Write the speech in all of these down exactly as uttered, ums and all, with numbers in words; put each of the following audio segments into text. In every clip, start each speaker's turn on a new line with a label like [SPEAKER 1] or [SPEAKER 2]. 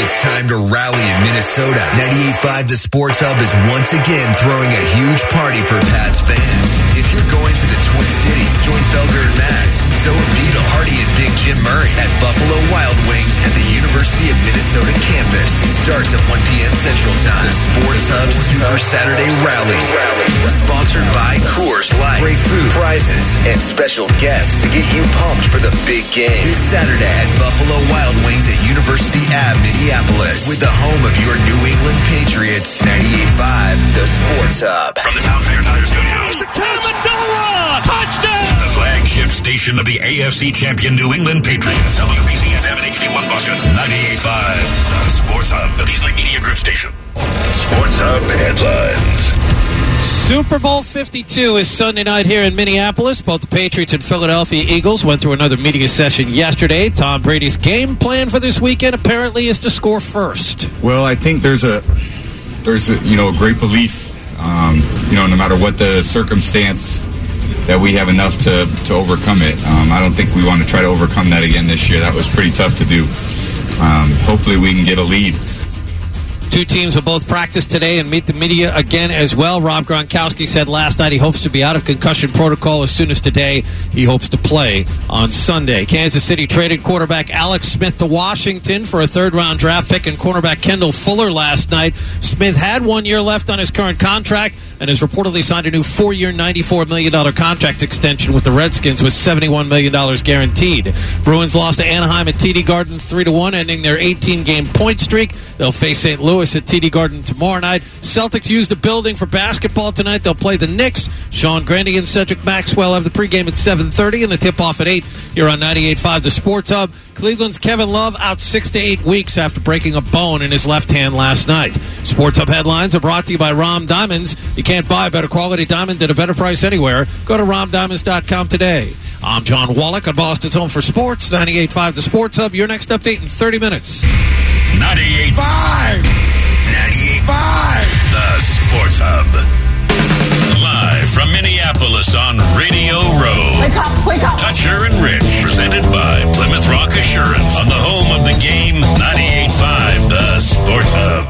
[SPEAKER 1] It's time to rally in Minnesota. ninety-eight point five The Sports Hub is once again throwing a huge party for Pats fans. If you're going to the Twin Cities, join Felger and Max, so are Beetle, Hardy, and Big Jim Murray at Buffalo Wild Wings at the University of Minnesota campus. It starts at one p.m. Central Time. The Sports Hub Super Saturday Rally. Sponsored by Coors Light. Great food, prizes, and special guests to get you pumped for the big game. This Saturday at Buffalo Wild Wings at University Avenue, Minneapolis, with the home of your New England Patriots. ninety-eight point five The Sports Hub.
[SPEAKER 2] From the Town Fair Tire Studios.
[SPEAKER 3] The Amendola! Touchdown!
[SPEAKER 2] The flagship station of the A F C champion New England Patriots. W B C F M and H D one Boston. ninety-eight point five The Sports Hub, the Beasley Media Group station. Sports Hub headlines.
[SPEAKER 4] Super Bowl fifty-two is Sunday night here in Minneapolis. Both the Patriots and Philadelphia Eagles went through another media session yesterday. Tom Brady's game plan for this weekend apparently is to score first.
[SPEAKER 5] Well, I think there's a there's a, you know a great belief, um, you know, no matter what the circumstance, that we have enough to to overcome it. Um, I don't think we want to try to overcome that again this year. That was pretty tough to do. Um, hopefully, we can get a lead.
[SPEAKER 4] Two teams will both practice today and meet the media again as well. Rob Gronkowski said last night he hopes to be out of concussion protocol as soon as today. He hopes to play on Sunday. Kansas City traded quarterback Alex Smith to Washington for a third-round draft pick and cornerback Kendall Fuller last night. Smith had one year left on his current contract and has reportedly signed a new four-year, ninety-four million dollars contract extension with the Redskins with seventy-one million dollars guaranteed. Bruins lost to Anaheim at T D Garden three to one, ending their eighteen-game point streak. They'll face Saint Louis at T D Garden tomorrow night. Celtics use the building for basketball tonight. They'll play the Knicks. Sean Grandy and Cedric Maxwell have the pregame at seven thirty and the tip-off at eight here on ninety-eight point five The Sports Hub. Cleveland's Kevin Love out six to eight weeks after breaking a bone in his left hand last night. Sports Hub headlines are brought to you by Rom Diamonds. You can't buy a better quality diamond at a better price anywhere. Go to rom diamonds dot com today. I'm John Wallach on Boston's Home for Sports, ninety-eight point five The Sports Hub. Your next update in thirty minutes.
[SPEAKER 2] ninety-eight point five ninety-eight point five The Sports Hub. Live from Minneapolis on Radio Row.
[SPEAKER 6] Wake up, wake up.
[SPEAKER 2] Toucher and Rich, presented by Plymouth Rock Assurance on the home of the game, ninety-eight point five The Sports Hub.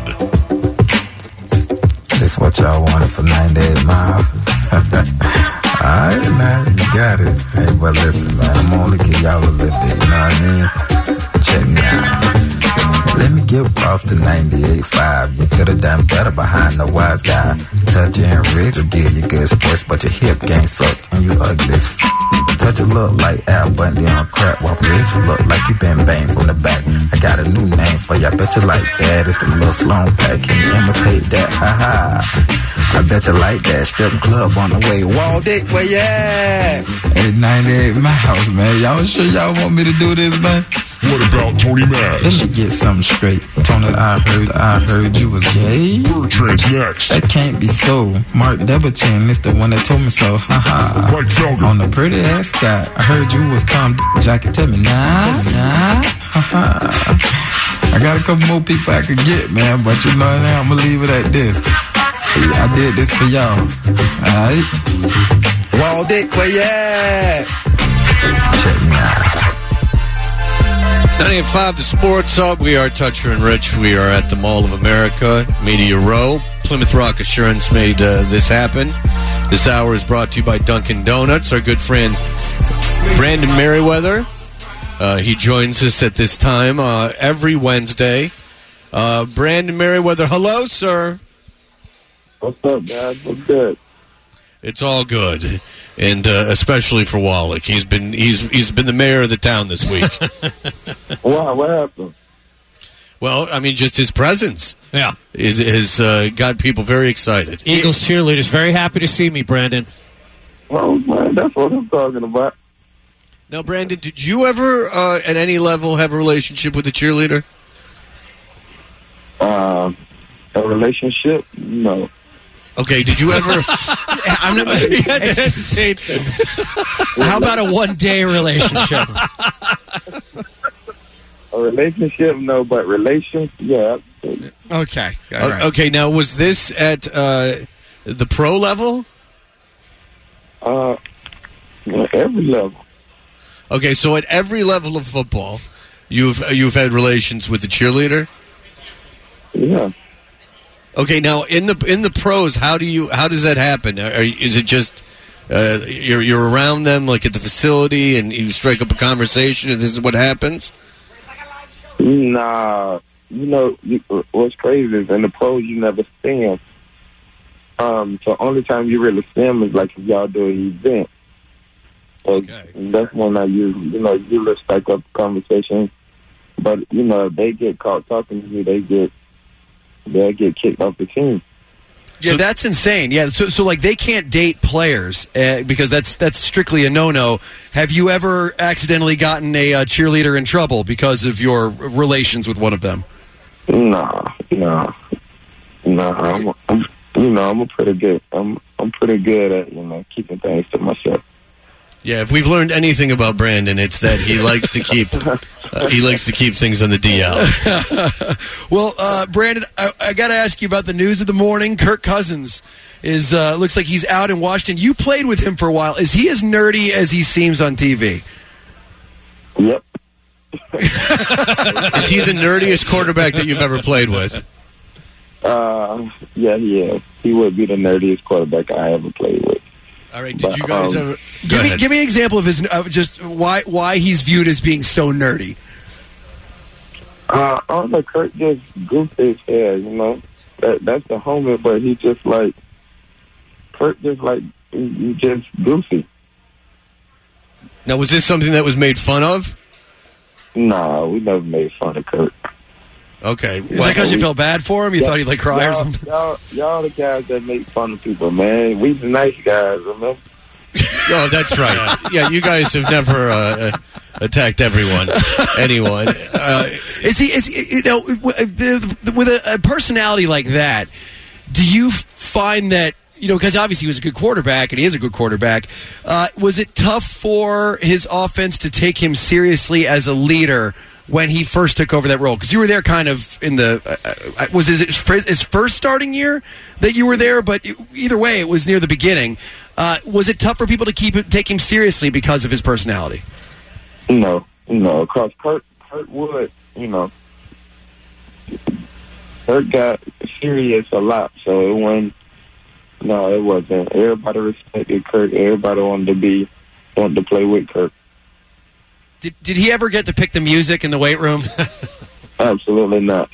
[SPEAKER 7] This what y'all wanted for ninety-eight miles? Alright, man, you got it. Hey, but listen, man, I'm only give y'all a little bit, you know what I mean? Check me out. Let me give off the ninety-eight point five. You could have done better behind the wise guy. Touch and Rich will give you good sports, but your hip game suck and you ugly as f***. Touch a look like Al Bundy on crack, while Rich look like you been banged from the back. I got a new name for you, I bet you like that. It's the little Sloan Pack, can you imitate that? Ha ha. I bet you like that. Strip club on the way. Wall Dick, where you at? Hey, ninety-eight miles, man. Y'all sure y'all want me to do this, man?
[SPEAKER 2] What about Tony Max?
[SPEAKER 7] Let me get something straight. Tony, I heard, I heard you was gay.
[SPEAKER 2] Bertrand's next.
[SPEAKER 7] That can't be so. Mark Debichin is the one that told me so. Ha ha.
[SPEAKER 2] Mike Felger.
[SPEAKER 7] On the pretty ass guy. I heard you was calm. Jackie, tell me nah, nah. Ha ha. I got a couple more people I could get, man, but you know what? I'm gonna leave it at this. I did this for y'all. Alright? Wall Dick, where you at? Check me out.
[SPEAKER 8] ninety-eight point five The Sports Hub. We are Toucher and Rich. We are at the Mall of America, Media Row. Plymouth Rock Assurance made uh, this happen. This hour is brought to you by Dunkin' Donuts. Our good friend Brandon Merriweather. Uh, he joins us at this time uh, every Wednesday. Uh, Brandon Merriweather, hello, sir.
[SPEAKER 9] What's up, guys? What's good?
[SPEAKER 8] It's all good, and uh, especially for Wallach. He's been he's he's been the mayor of the town this week.
[SPEAKER 9] Wow, what happened?
[SPEAKER 8] Well, I mean, just his presence.
[SPEAKER 4] Yeah,
[SPEAKER 8] it has uh, got people very excited.
[SPEAKER 4] Eagles cheerleaders very happy to see me, Brandon.
[SPEAKER 9] Oh man, that's what I'm talking about.
[SPEAKER 8] Now, Brandon, did you ever, uh, at any level, have a relationship with a cheerleader?
[SPEAKER 9] Uh, a relationship? No.
[SPEAKER 8] Okay, did you ever?
[SPEAKER 10] I'm not,
[SPEAKER 8] he had to hesitate.
[SPEAKER 10] How about a one-day relationship?
[SPEAKER 9] A relationship? No, but relations? Yeah.
[SPEAKER 10] Okay. All right.
[SPEAKER 8] Okay, now, was this at uh, the pro level?
[SPEAKER 9] Uh, every level.
[SPEAKER 8] Okay, so at every level of football, you've you've had relations with the cheerleader?
[SPEAKER 9] Yeah.
[SPEAKER 8] Okay, now in the in the pros, how do you how does that happen? Are, is it just uh, you're you're around them like at the facility and you strike up a conversation and this is what happens?
[SPEAKER 9] Nah, you know you, what's crazy is in the pros you never see them. Um, so only time you really see them is like if y'all do an event. So
[SPEAKER 8] Okay.
[SPEAKER 9] that's when I use you know you just strike up a conversation. But you know if they get caught talking to you, they get they get kicked off the team.
[SPEAKER 10] Yeah, that's insane. Yeah, so so like they can't date players uh, because that's that's strictly a no-no. Have you ever accidentally gotten a uh, cheerleader in trouble because of your relations with one of them?
[SPEAKER 9] Nah, nah, nah. I'm, I'm you know I'm a pretty good. I'm I'm pretty good at you know keeping things to myself.
[SPEAKER 8] Yeah, if we've learned anything about Brandon, it's that he likes to keep uh, he likes to keep things on the D L.
[SPEAKER 10] Well, uh, Brandon, I, I got to ask you about the news of the morning. Kirk Cousins is uh, looks like he's out in Washington. You played with him for a while. Is he as nerdy as he seems on T V?
[SPEAKER 9] Yep.
[SPEAKER 8] Is he the nerdiest quarterback that you've ever played with?
[SPEAKER 9] Uh, yeah, he is. He would be the nerdiest quarterback I ever played with.
[SPEAKER 8] All right, did
[SPEAKER 9] But,
[SPEAKER 8] you guys
[SPEAKER 9] um,
[SPEAKER 8] ever? Go
[SPEAKER 10] Give me,
[SPEAKER 8] ahead.
[SPEAKER 10] give me an example of his uh, just why why he's viewed as being so nerdy.
[SPEAKER 9] Uh, I don't know. Kurt just goofed his head, you know. That that's the homie, but he just like Kurt just like he, he just goofy.
[SPEAKER 8] Now, was this something that was made fun of?
[SPEAKER 9] Nah, we never made fun of Kurt.
[SPEAKER 8] Okay.
[SPEAKER 10] Is that because you felt bad for him? You thought he'd like cry or
[SPEAKER 9] y'all,
[SPEAKER 10] something?
[SPEAKER 9] Y'all, y'all the guys that make fun of people, man. We the nice guys, remember?
[SPEAKER 8] Oh, that's right. Yeah, you guys have never uh, attacked everyone, anyone. Uh,
[SPEAKER 10] Is he? Is he, you know with a, a personality like that? Do you find that you know because obviously he was a good quarterback and he is a good quarterback? Uh, was it tough for his offense to take him seriously as a leader when he first took over that role? Because you were there kind of in the uh, was his his first starting year that you were there, but either way, it was near the beginning. Uh, was it tough for people to keep it, take him seriously because of his personality?
[SPEAKER 9] No, no, because Kurt, Kurt Wood, you know, Kurt got serious a lot, so it wasn't. No, it wasn't. Everybody respected Kurt. Everybody wanted to be, wanted to play with Kurt.
[SPEAKER 10] Did Did he ever get to pick the music in the weight room?
[SPEAKER 9] Absolutely not.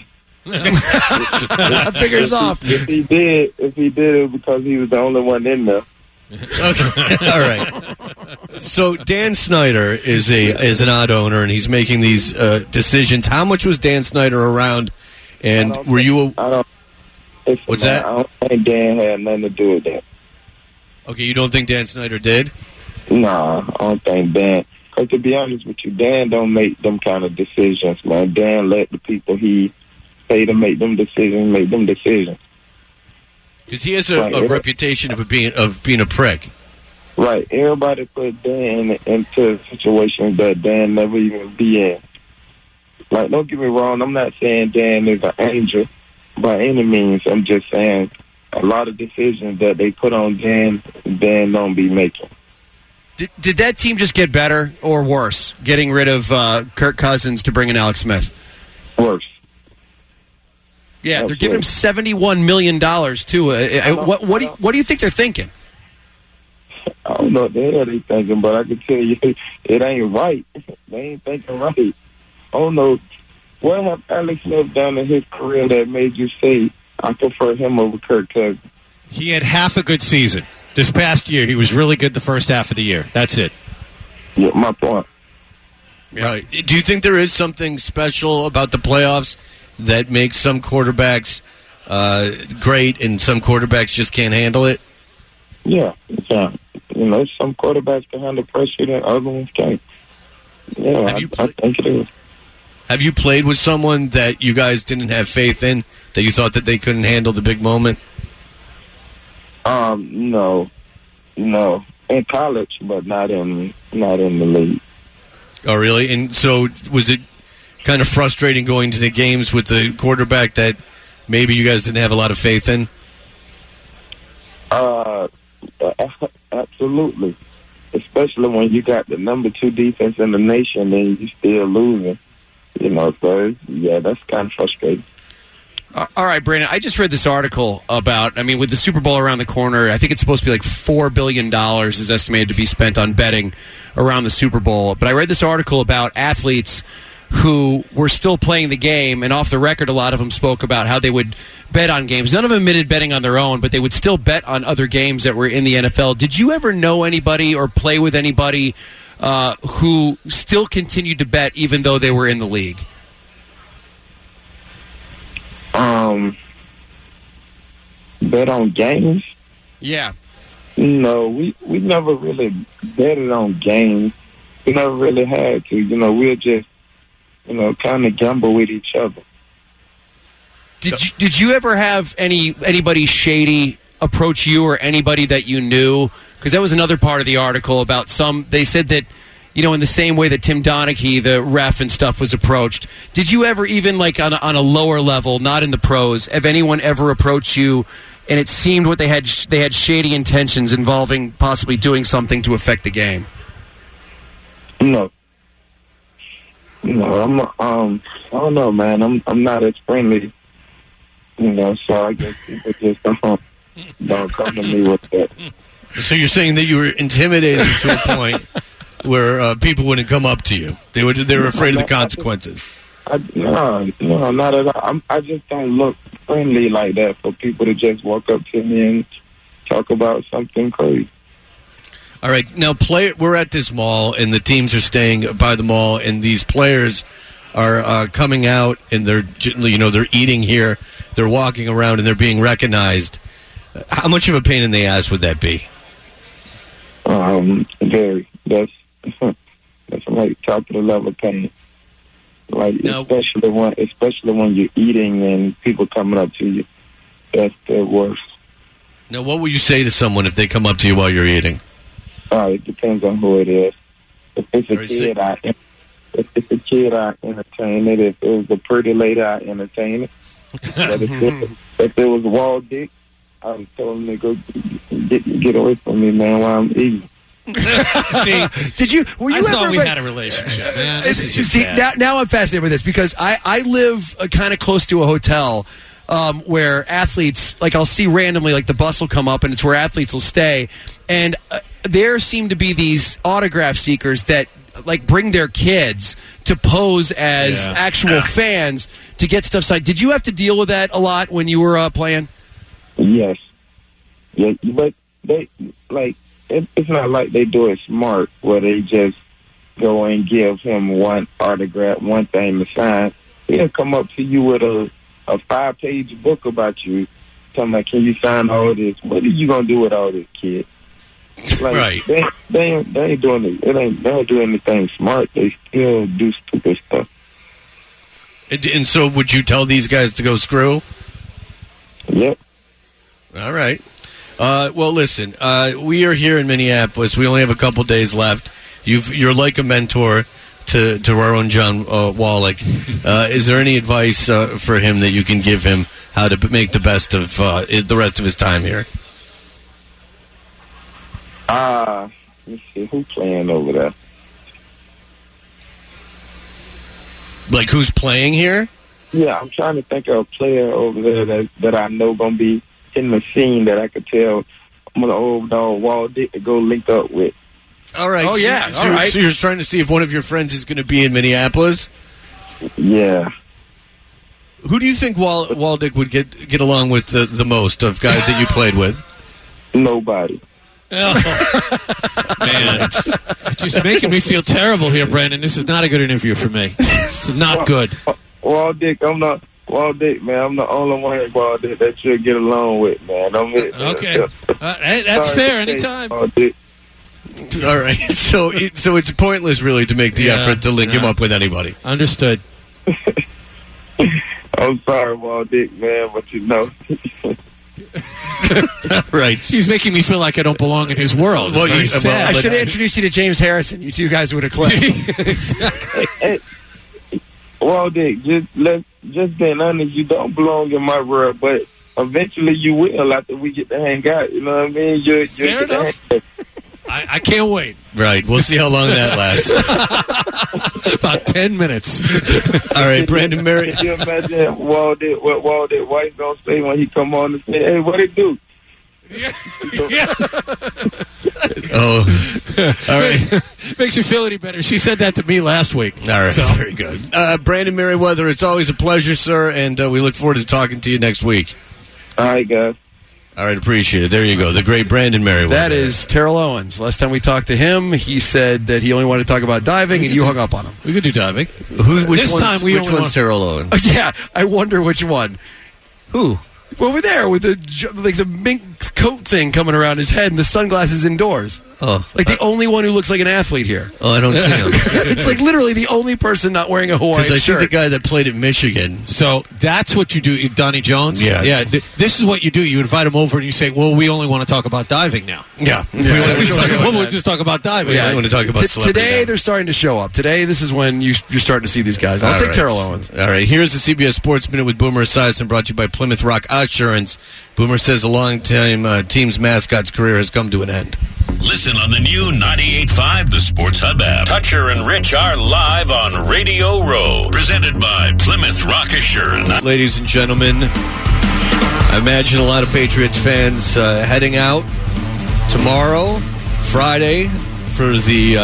[SPEAKER 10] I figure it's off.
[SPEAKER 9] If he did, if he did it because he was the only one in there.
[SPEAKER 8] Okay. All right. So Dan Snyder is a is an odd owner, and he's making these uh, decisions. How much was Dan Snyder around? And were you? A,
[SPEAKER 9] I don't. It's,
[SPEAKER 8] What's
[SPEAKER 9] man,
[SPEAKER 8] that?
[SPEAKER 9] I don't think Dan had nothing to do with that.
[SPEAKER 8] okay, you don't think Dan Snyder did?
[SPEAKER 9] Nah, I don't think Dan. Because to be honest with you, Dan don't make them kind of decisions, man. Dan let the people he pay to make them decisions make them decisions.
[SPEAKER 8] Because he has a,
[SPEAKER 9] Right.
[SPEAKER 8] a reputation of being of being a prick.
[SPEAKER 9] Right. Everybody put Dan into situations that Dan never even be in. Like, don't get me wrong. I'm not saying Dan is an angel by any means. I'm just saying a lot of decisions that they put on Dan, Dan don't be making.
[SPEAKER 10] Did, did that team just get better or worse, getting rid of uh, Kirk Cousins to bring in Alex Smith?
[SPEAKER 9] Worse.
[SPEAKER 10] Yeah,
[SPEAKER 9] That's
[SPEAKER 10] they're giving him
[SPEAKER 9] worse.
[SPEAKER 10] seventy-one million dollars, too. Uh, uh, what, what, do you, what do you think they're thinking?
[SPEAKER 9] I don't know what the hell they thinking, but I can tell you it ain't right. They ain't thinking right. I don't know. What have Alex Smith done in his career that made you say, I prefer him over Kirk Cousins?
[SPEAKER 4] He had half a good season. This past year, he was really good the first half of the year. That's it.
[SPEAKER 9] Yeah, my point.
[SPEAKER 8] Right. Do you think there is something special about the playoffs that makes some quarterbacks uh, great and some quarterbacks just can't handle it?
[SPEAKER 9] Yeah, yeah. You know, some quarterbacks can handle pressure and other ones can't. Yeah,
[SPEAKER 8] Have
[SPEAKER 9] I,
[SPEAKER 8] you
[SPEAKER 9] I think it is.
[SPEAKER 8] Have you played with someone that you guys didn't have faith in, that you thought that they couldn't handle the big moment?
[SPEAKER 9] Um, no, no. In college, but not in not in the league.
[SPEAKER 8] Oh, really? And so was it kind of frustrating going to the games with the quarterback that maybe you guys didn't have a lot of faith in?
[SPEAKER 9] Uh, absolutely. Especially when you got the number two defense in the nation and you still losing. You know, so, yeah, that's kind of frustrating.
[SPEAKER 10] Uh, all right, Brandon, I just read this article about, I mean, with the Super Bowl around the corner, I think it's supposed to be like four billion dollars is estimated to be spent on betting around the Super Bowl. But I read this article about athletes who were still playing the game, and off the record, a lot of them spoke about how they would bet on games. None of them admitted betting on their own, but they would still bet on other games that were in the N F L. Did you ever know anybody or play with anybody uh, who still continued to bet even though they were in the league?
[SPEAKER 9] Um, bet on games?
[SPEAKER 10] Yeah.
[SPEAKER 9] No, we, we never really betted on games. We never really had to. You know, we'll just, you know, kind of gamble with each other.
[SPEAKER 10] Did you, did you ever have any anybody shady approach you or anybody that you knew? Because that was another part of the article about some. They said that, you know, in the same way that Tim Donaghy, the ref and stuff, was approached. Did you ever, even like on a, on a lower level, not in the pros, have anyone ever approached you and it seemed what they had they had shady intentions involving possibly doing something to affect the game?
[SPEAKER 9] No. No, I'm um I don't know, man. I'm I'm not as friendly, you know, so I guess people just don't, don't come to me with that.
[SPEAKER 8] So you're saying that you were intimidated to a point where uh, people wouldn't come up to you. They would they were afraid of the consequences.
[SPEAKER 9] I, no, no, not at all. I'm, I just don't look friendly like that for people to just walk up to me and talk about something crazy.
[SPEAKER 8] All right, now play. We're at this mall, and the teams are staying by the mall, and these players are uh, coming out, and they're you know they're eating here, they're walking around, and they're being recognized. How much of a pain in the ass would that be?
[SPEAKER 9] Um, very. That's that's like top of the level pain. Like now, especially when especially when you're eating and people coming up to you. That's the worst.
[SPEAKER 8] Now, what would you say to someone if they come up to you while you're eating?
[SPEAKER 9] Uh, it depends on who it is. If it's a kid, I if it's a kid, I entertain it. If it was a pretty lady, I entertain it. But if it, if it was Walt Dick, I was telling him to go get get away from me, man, while I'm eating.
[SPEAKER 10] See, did you? Were you
[SPEAKER 4] I
[SPEAKER 10] ever?
[SPEAKER 4] thought we
[SPEAKER 10] but,
[SPEAKER 4] had a relationship, man. This is just
[SPEAKER 10] see,
[SPEAKER 4] bad.
[SPEAKER 10] now, now I'm fascinated with this because I I live uh, kind of close to a hotel. Um, where athletes, like I'll see randomly, like the bus will come up and it's where athletes will stay. And uh, there seem to be these autograph seekers that like bring their kids to pose as
[SPEAKER 4] Yeah.
[SPEAKER 10] actual fans to get stuff signed. Did you have to deal with that a lot when you were uh, playing?
[SPEAKER 9] Yes. Yeah, but they, like, it, it's not like they do it smart where they just go and give him one autograph, one thing to sign. He'll come up to you with a a five-page book about you, talking about, can you sign all this? What are you going to do with all this, kid? Like,
[SPEAKER 8] right.
[SPEAKER 9] They, they, ain't, they ain't doing it. It ain't, they don't do anything smart. They still do stupid stuff.
[SPEAKER 8] And, and so would you tell these guys to go screw?
[SPEAKER 9] Yep.
[SPEAKER 8] All right. Uh, well, listen, uh, we are here in Minneapolis. We only have a couple days left. You've, you're like a mentor to, to our own John uh, Wallach. Uh, is there any advice uh, for him that you can give him how to make the best of uh, the rest of his time here?
[SPEAKER 9] Uh, let's see, who's playing over there?
[SPEAKER 8] Like, who's playing here?
[SPEAKER 9] Yeah, I'm trying to think of a player over there that, that I know going to be in the scene that I could tell I'm going to old dog Walt Dick to go link up with.
[SPEAKER 8] All right.
[SPEAKER 10] Oh,
[SPEAKER 8] so,
[SPEAKER 10] yeah.
[SPEAKER 8] So,
[SPEAKER 10] All right.
[SPEAKER 8] So you're trying to see if one of your friends is going to be in Minneapolis?
[SPEAKER 9] Yeah.
[SPEAKER 8] Who do you think Wal- Waldick would get get along with the, the most of guys that you played with?
[SPEAKER 9] Nobody.
[SPEAKER 4] Oh. Man, it's just making me feel terrible here, Brandon. This is not a good interview for me. This is not good.
[SPEAKER 9] Walt Dick, I'm not. Walt Dick, man, I'm the only one at Walt Dick that you'll get along with, man. I'm it, man.
[SPEAKER 4] Okay. Uh, hey, that's
[SPEAKER 9] Sorry
[SPEAKER 4] fair.
[SPEAKER 9] to say,
[SPEAKER 4] Anytime.
[SPEAKER 9] Walt Dick.
[SPEAKER 8] All right. So it, so it's pointless, really, to make the
[SPEAKER 4] Yeah,
[SPEAKER 8] effort to link
[SPEAKER 4] yeah.
[SPEAKER 8] him up with anybody.
[SPEAKER 4] Understood.
[SPEAKER 9] I'm sorry, Walt Dick, man, but you know.
[SPEAKER 8] Right.
[SPEAKER 4] He's making me feel like I don't belong in his world. It's
[SPEAKER 8] Well,
[SPEAKER 4] very
[SPEAKER 8] you-
[SPEAKER 4] sad.
[SPEAKER 8] well,
[SPEAKER 10] I
[SPEAKER 8] but-
[SPEAKER 10] should have introduced you to James Harrison. You two guys would have clicked.
[SPEAKER 4] Exactly.
[SPEAKER 9] Hey, Walt Dick, just let just being honest, you don't belong in my world, but eventually you will after we get to hang out. You know what I mean? You're, you're
[SPEAKER 4] Fair enough. I, I can't wait.
[SPEAKER 8] Right. We'll see how long that lasts.
[SPEAKER 4] About ten minutes.
[SPEAKER 8] All right, Brandon Mary.
[SPEAKER 9] Can you imagine what did what Walden White gonna say when he come on and say, "Hey, what it do?"
[SPEAKER 4] Yeah. yeah.
[SPEAKER 8] Oh, all right.
[SPEAKER 4] Makes you feel any better. She said that to me last week.
[SPEAKER 8] All right,
[SPEAKER 4] so.
[SPEAKER 8] very good. Uh, Brandon Merriweather, it's always a pleasure, sir, and uh, we look forward to talking to you next week.
[SPEAKER 9] All right, guys.
[SPEAKER 8] All right, appreciate it. There you go, the great Brandon Merriweather.
[SPEAKER 10] That is Terrell Owens. Last time we talked to him, he said that he only wanted to talk about diving, and you hung up on him.
[SPEAKER 4] We could do diving.
[SPEAKER 8] Who, which
[SPEAKER 4] this
[SPEAKER 8] one's,
[SPEAKER 4] time we
[SPEAKER 8] which
[SPEAKER 4] only
[SPEAKER 8] one's
[SPEAKER 4] want-
[SPEAKER 8] Terrell Owens?
[SPEAKER 10] Oh, yeah, I wonder which one.
[SPEAKER 8] Who?
[SPEAKER 10] Over there with the j- like the mink coat thing coming around his head and the sunglasses indoors.
[SPEAKER 8] Oh,
[SPEAKER 10] Like the only one who looks like an athlete here.
[SPEAKER 8] oh, I don't see him.
[SPEAKER 10] It's like literally the only person not wearing a Hawaiian
[SPEAKER 8] Because I
[SPEAKER 10] shirt.
[SPEAKER 8] see the guy that played at Michigan.
[SPEAKER 4] So that's what you do, Donnie Jones?
[SPEAKER 8] Yeah.
[SPEAKER 4] Yeah. Th- this is what you do. You invite him over and you say, well, we only want to talk about diving now.
[SPEAKER 8] Yeah.
[SPEAKER 10] Yeah,
[SPEAKER 8] we want
[SPEAKER 10] we
[SPEAKER 8] to
[SPEAKER 10] don't
[SPEAKER 8] talk
[SPEAKER 10] go
[SPEAKER 8] about
[SPEAKER 4] we'll
[SPEAKER 10] that.
[SPEAKER 4] just talk about diving.
[SPEAKER 8] Yeah, I want to talk about
[SPEAKER 10] T-
[SPEAKER 8] celebrity
[SPEAKER 10] today
[SPEAKER 8] diving.
[SPEAKER 10] they're starting to show up. Today this is when you, you're starting to see these guys. I'll
[SPEAKER 8] All
[SPEAKER 10] take
[SPEAKER 8] right.
[SPEAKER 10] Terrell Owens.
[SPEAKER 8] All right, here's the C B S Sports Minute with Boomer Esiason, brought to you by Plymouth Rock Assurance. Boomer says a long-time uh, team's mascot's career has come to an end.
[SPEAKER 2] Listen on the new ninety-eight point five The Sports Hub app. Toucher and Rich are live on Radio Row. Presented by Plymouth Rock Assurance.
[SPEAKER 8] Ladies and gentlemen, I imagine a lot of Patriots fans uh, heading out tomorrow, Friday, for the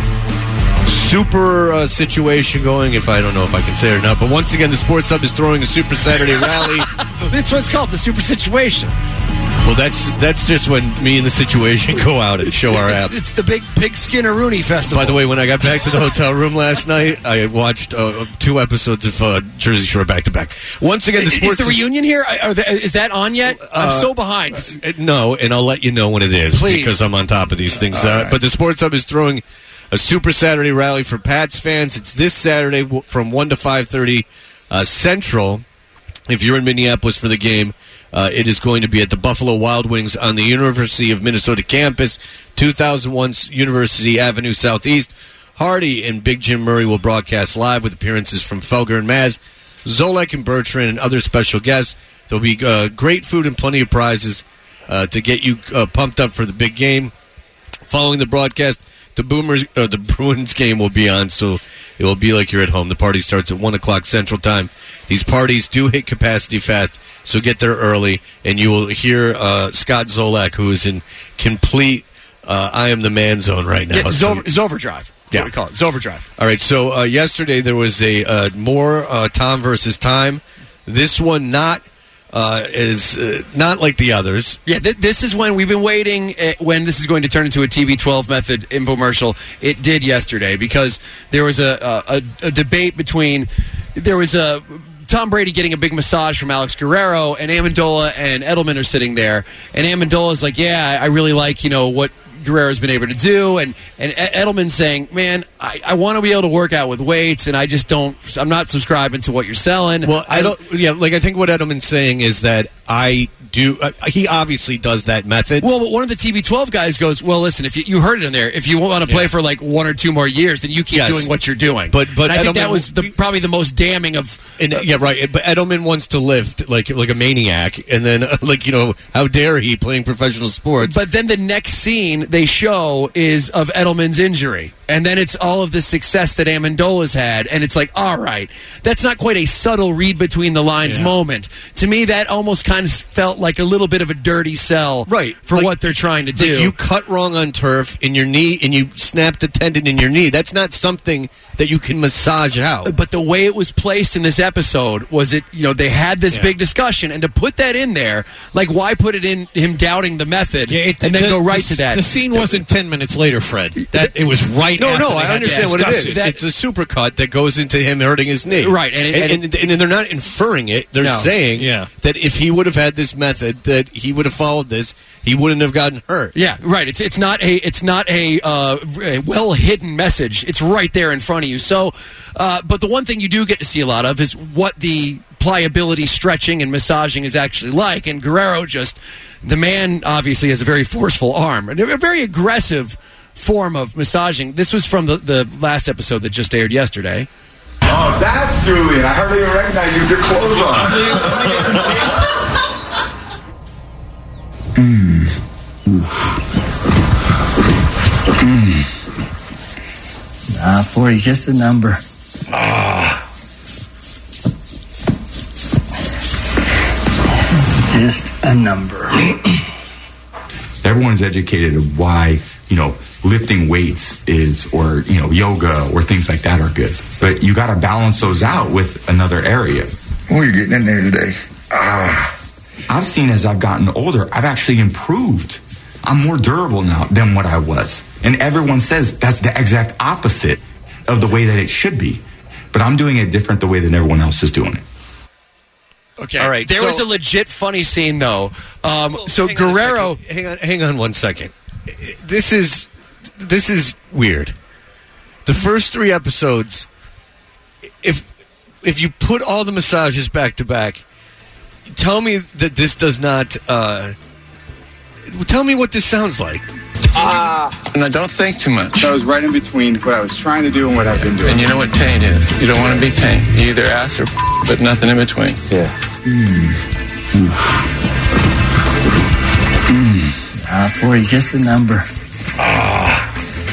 [SPEAKER 8] uh, super uh, situation going, if I don't know if I can say it or not. But once again, the Sports Hub is throwing a Super Saturday Rally.
[SPEAKER 10] That's what it's called, the super situation.
[SPEAKER 8] Well, that's that's just when me and the situation go out and show our
[SPEAKER 10] It's,
[SPEAKER 8] apps.
[SPEAKER 10] it's the big Pig Skinner-Rooney festival.
[SPEAKER 8] By the way, when I got back to the hotel room last night, I watched uh, two episodes of uh, Jersey Shore back to back. Once again, the
[SPEAKER 10] is,
[SPEAKER 8] sports
[SPEAKER 10] is the reunion here? Are the, is that on yet? I'm
[SPEAKER 8] Uh,
[SPEAKER 10] so behind.
[SPEAKER 8] Uh, no, and I'll let you know when it is
[SPEAKER 10] Please.
[SPEAKER 8] because I'm on top of these things.
[SPEAKER 10] All
[SPEAKER 8] Uh,
[SPEAKER 10] right.
[SPEAKER 8] But the Sports Hub is throwing a Super Saturday Rally for Pats fans. It's this Saturday w- from one to five thirty uh, Central. If you're in Minneapolis for the game, uh, it is going to be at the Buffalo Wild Wings on the University of Minnesota campus, two thousand one University Avenue Southeast. Hardy and Big Jim Murray will broadcast live with appearances from Felger and Maz, Zolek and Bertrand, and other special guests. There'll be uh, great food and plenty of prizes uh, to get you uh, pumped up for the big game. Following the broadcast, the Boomers, uh, the Bruins game will be on, so it will be like you're at home. The party starts at one o'clock Central Time. These parties do hit capacity fast, so get there early, and you will hear uh, Scott Zolak, who is in complete uh, I am the man zone right now.
[SPEAKER 10] Yeah, it's,
[SPEAKER 8] So-
[SPEAKER 10] over, it's overdrive. That's
[SPEAKER 8] Yeah.
[SPEAKER 10] what we call it. It's overdrive.
[SPEAKER 8] all right, so uh, yesterday there was a uh, more uh, Tom versus Time. This one not uh, is uh, not like the others.
[SPEAKER 10] Yeah, th- this is when we've been waiting. Uh, when this is going to turn into a T B twelve method infomercial. It did yesterday because there was a a, a debate between there was a. Tom Brady getting a big massage from Alex Guerrero, and Amendola and Edelman are sitting there. And Amendola's like, yeah, I really like, you know, what Guerrero's been able to do. And, and Edelman's saying, man, I, I want to be able to work out with weights, and I just don't, I'm not subscribing to what you're selling.
[SPEAKER 8] Well, I don't. Yeah, like I think what Edelman's saying is that I do. Uh, he obviously does that method.
[SPEAKER 10] Well, but one of the T B twelve guys goes, well, listen, if you, you heard it in there, if you want to play
[SPEAKER 8] Yeah.
[SPEAKER 10] for like one or two more years, then you keep
[SPEAKER 8] Yes.
[SPEAKER 10] doing what you're doing.
[SPEAKER 8] But- but
[SPEAKER 10] and I think that
[SPEAKER 8] Edelman-
[SPEAKER 10] was the, probably the most damning of.
[SPEAKER 8] And, uh, yeah, right. But Edelman wants to lift like like a maniac, and then uh, like you know, how dare he playing professional sports?
[SPEAKER 10] But then the next scene they show is of Edelman's injury. And then it's all of the success that Amendola's had. And it's like, all right, that's not quite a subtle read between the lines
[SPEAKER 4] Yeah.
[SPEAKER 10] moment. To me, that almost kind of felt like a little bit of a dirty sell
[SPEAKER 8] Right.
[SPEAKER 10] for
[SPEAKER 8] Like-
[SPEAKER 10] what they're trying to
[SPEAKER 8] Like,
[SPEAKER 10] do.
[SPEAKER 8] you cut wrong on turf in your knee, and you snapped a tendon in your knee. That's not something that you can massage out.
[SPEAKER 10] But the way it was placed in this episode was it, you know, they had this
[SPEAKER 4] Yeah.
[SPEAKER 10] big discussion, and to put that in there, like, why put it in him doubting the method
[SPEAKER 4] Yeah, it-
[SPEAKER 10] and then
[SPEAKER 4] the-
[SPEAKER 10] go right
[SPEAKER 4] the,
[SPEAKER 10] to that?
[SPEAKER 4] The scene wasn't ten minutes later, Fred. That it was right.
[SPEAKER 8] No,
[SPEAKER 4] after
[SPEAKER 8] no,
[SPEAKER 4] they
[SPEAKER 8] I
[SPEAKER 4] had
[SPEAKER 8] understand
[SPEAKER 4] the
[SPEAKER 8] what it is.
[SPEAKER 4] discussion.
[SPEAKER 10] That-
[SPEAKER 8] It's a supercut that goes into him hurting his knee.
[SPEAKER 10] Right, and it-
[SPEAKER 8] and, and, and they're not inferring it. They're
[SPEAKER 10] No.
[SPEAKER 8] saying
[SPEAKER 4] Yeah.
[SPEAKER 8] that if he would have had this method, that he would have followed this, he wouldn't have gotten hurt.
[SPEAKER 10] Yeah, right. It's it's not a it's not a, uh, a well hidden message. It's right there in front of you. So, uh, but the one thing you do get to see a lot of is what the pliability, stretching, and massaging is actually like. And Guerrero just the man obviously has a very forceful arm and a very aggressive form of massaging. This was from the, the last episode that just aired yesterday.
[SPEAKER 6] Oh, that's Julian. I hardly even recognize you with your clothes on.
[SPEAKER 7] Mm. Nah, forty's just a number.
[SPEAKER 8] Ah.
[SPEAKER 7] It's just a number.
[SPEAKER 5] Everyone's educated of why, you know, lifting weights is, or, you know, yoga or things like that are good. But you got to balance those out with another area.
[SPEAKER 6] Oh, you're getting in there today.
[SPEAKER 5] Ah. I've seen as I've gotten older, I've actually improved. I'm more durable now than what I was. And everyone says that's the exact opposite of the way that it should be. But I'm doing it different the way that everyone else is doing it.
[SPEAKER 10] Okay.
[SPEAKER 8] All right.
[SPEAKER 10] There
[SPEAKER 8] so,
[SPEAKER 10] was a legit funny scene, though. Um,
[SPEAKER 8] well,
[SPEAKER 10] so
[SPEAKER 8] hang
[SPEAKER 10] Guerrero.
[SPEAKER 8] On hang on, hang on one second. This is this is weird. The first three episodes, if if you put all the massages back to back, tell me that this does not. Uh, tell me what this sounds like.
[SPEAKER 11] Ah. And I don't think too much.
[SPEAKER 5] So I was right in between what I was trying to do and what I've been doing.
[SPEAKER 11] And you know what taint is? You don't want to be taint. You either ass or but nothing in between.
[SPEAKER 5] Yeah.
[SPEAKER 7] Mm. Mm. Nah, forty's just a number.
[SPEAKER 8] Ah.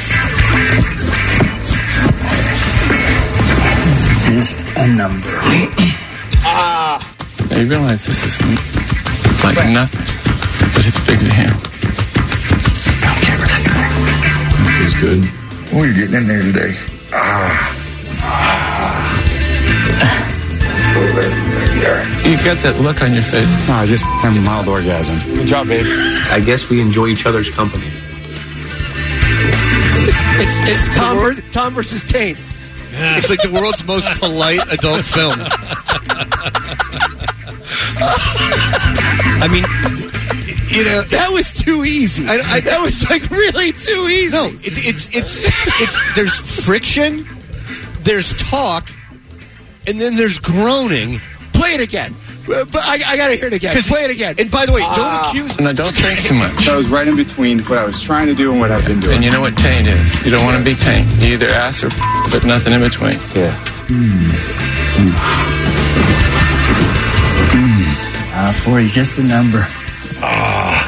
[SPEAKER 7] It's just a number.
[SPEAKER 11] Ah. Now you realize this is like nothing, but it's big to him.
[SPEAKER 5] Feels good.
[SPEAKER 6] Oh, you're getting in there today. Ah.
[SPEAKER 11] You got that look on your face.
[SPEAKER 5] No, I just had a mild orgasm.
[SPEAKER 11] Good job, babe.
[SPEAKER 12] I guess we enjoy each other's company.
[SPEAKER 10] It's it's, it's Tom, ver- Tom versus Taint.
[SPEAKER 8] It's like the world's most polite adult film. I mean, you know,
[SPEAKER 10] that was too easy.
[SPEAKER 8] I, I,
[SPEAKER 10] that was like really too easy.
[SPEAKER 8] No, it, it's it's it's there's friction, there's talk, and then there's groaning.
[SPEAKER 10] Play it again. But I, I gotta hear it again. Play it again.
[SPEAKER 8] And by the way, don't
[SPEAKER 11] Ah.
[SPEAKER 8] accuse.
[SPEAKER 11] And I don't think too much.
[SPEAKER 5] So I was right in between what I was trying to do and what I've been doing.
[SPEAKER 11] And you know what taint is? You don't want to be taint. You either ass or but nothing in between.
[SPEAKER 5] Yeah.
[SPEAKER 7] Mm. Mm. Nah, forty's just a number.
[SPEAKER 8] Ah.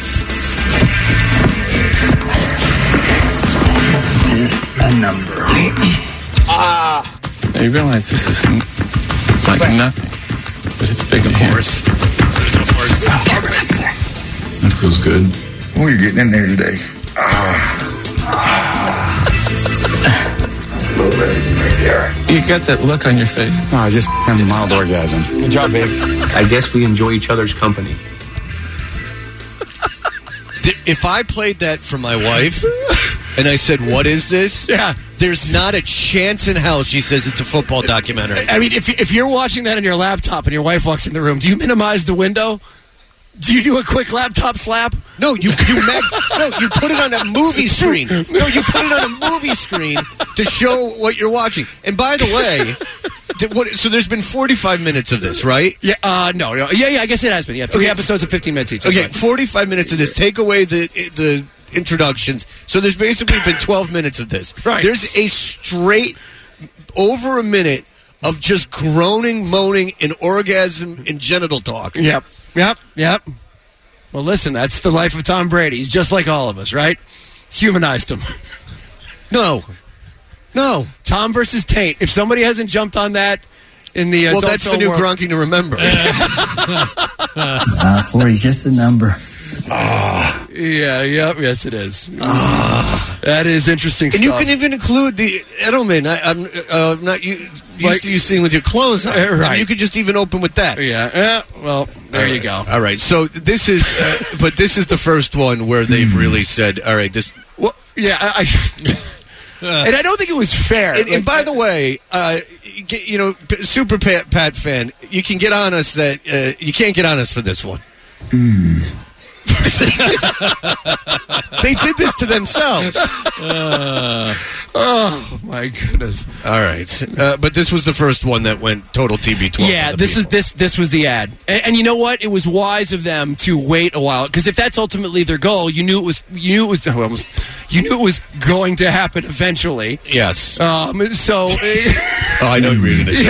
[SPEAKER 7] It's just a number.
[SPEAKER 11] Ah. Now you realize this is like nothing, but it's big to him.
[SPEAKER 5] That feels good.
[SPEAKER 6] Oh, you're getting in there today. Ah.
[SPEAKER 11] You got that look on your face.
[SPEAKER 5] No, I just had a mild orgasm.
[SPEAKER 11] Good job, babe.
[SPEAKER 12] I guess we enjoy each other's company.
[SPEAKER 8] If I played that for my wife and I said, "What is this?"
[SPEAKER 10] Yeah.
[SPEAKER 8] There's not a chance in hell she says it's a football documentary.
[SPEAKER 10] I mean, if if you're watching that on your laptop and your wife walks in the room, do you minimize the window? Do you do a quick laptop slap?
[SPEAKER 8] No, you you mag- no, you put it on a movie screen. No, you put it on a movie screen to show what you're watching. And by the way, th- what, so there's been forty-five minutes of this, right?
[SPEAKER 10] Yeah, uh, no, no, yeah, yeah. I guess it has been. Yeah, three
[SPEAKER 8] Okay.
[SPEAKER 10] episodes of fifteen minutes each.
[SPEAKER 8] Okay,
[SPEAKER 10] That's right.
[SPEAKER 8] forty-five minutes of this. Take away the the introductions. So there's basically been twelve minutes of this.
[SPEAKER 10] Right.
[SPEAKER 8] There's a straight over a minute of just groaning, moaning, and orgasm and genital talk.
[SPEAKER 10] Yep, yep, yep. Well, listen, that's the life of Tom Brady. He's just like all of us, right? Humanized him.
[SPEAKER 8] No, no.
[SPEAKER 10] Tom versus Taint. If somebody hasn't jumped on that in the
[SPEAKER 8] well,
[SPEAKER 10] adult
[SPEAKER 8] that's the
[SPEAKER 10] film
[SPEAKER 8] new
[SPEAKER 10] world,
[SPEAKER 8] Gronking to remember.
[SPEAKER 7] Nah, forty's just a number.
[SPEAKER 8] Ah.
[SPEAKER 10] Yeah, yep, yes, it is. Ah. That is interesting
[SPEAKER 8] And
[SPEAKER 10] stuff.
[SPEAKER 8] you can even include the Edelman. I, I'm uh, not you, used
[SPEAKER 10] Like-
[SPEAKER 8] to you seeing with your clothes on.
[SPEAKER 10] Uh, right.
[SPEAKER 8] I mean, you could just even open with that.
[SPEAKER 10] Yeah, yeah. Well, there you go.
[SPEAKER 8] All right. So this is, uh, but this is the first one where they've really said, "All right, this."
[SPEAKER 10] Well, yeah, I, I and I don't think it was fair.
[SPEAKER 8] And, and
[SPEAKER 10] Like,
[SPEAKER 8] by the way, uh, you get- you know, p- super Pat, Pat fan, you can get on us that uh, you can't get on us for this one.
[SPEAKER 7] Mm.
[SPEAKER 8] They did this to themselves.
[SPEAKER 10] Uh, oh my goodness!
[SPEAKER 8] All right, uh, but this was the first one that went total T B twelve.
[SPEAKER 10] Yeah, this is this this was the ad, and, and you know what? It was wise of them to wait a while because if that's ultimately their goal, you knew it was you knew it was well, almost, you knew it was going to happen eventually.
[SPEAKER 8] Yes.
[SPEAKER 10] Um. So.
[SPEAKER 8] Oh, I know you were going to say.